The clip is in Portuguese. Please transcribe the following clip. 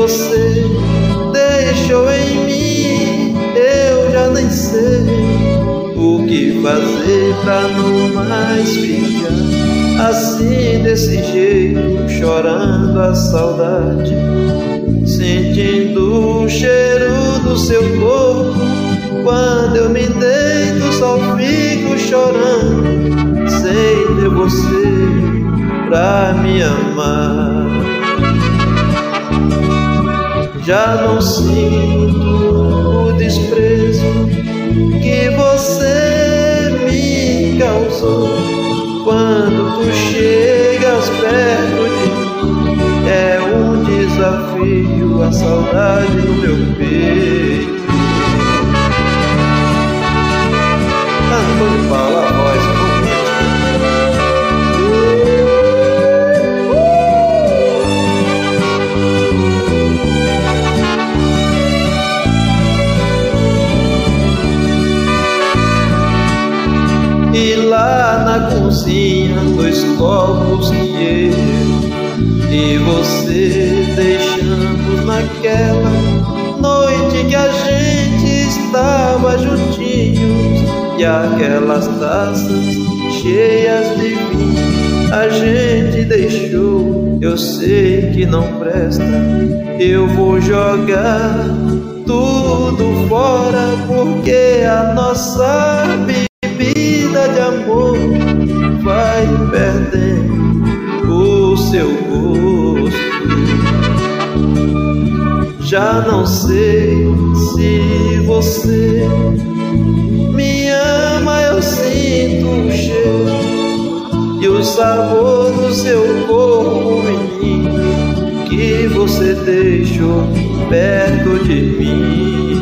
você deixou em mim, eu já nem sei o que fazer pra não mais ficar assim desse jeito, chorando a saudade, sentindo o cheiro do seu corpo. Quando eu me deito só fico chorando, sem ter você pra me amar. Já não sinto o desprezo que você me causou. Quando tu chegas perto de mim, é um desafio, a saudade no meu peito. Cantor de Paulo, a voz e lá na cozinha, 2 copos que eu e você deixamos naquela noite que a gente estava juntinhos, e aquelas taças cheias de vinho a gente deixou. Eu sei que não presta, eu vou jogar tudo fora, porque a nossa bebida de amor vai perdendo o seu gosto. Já não sei se você me ama, eu sinto o cheiro e o sabor do seu corpo, menino, que você deixou perto de mim.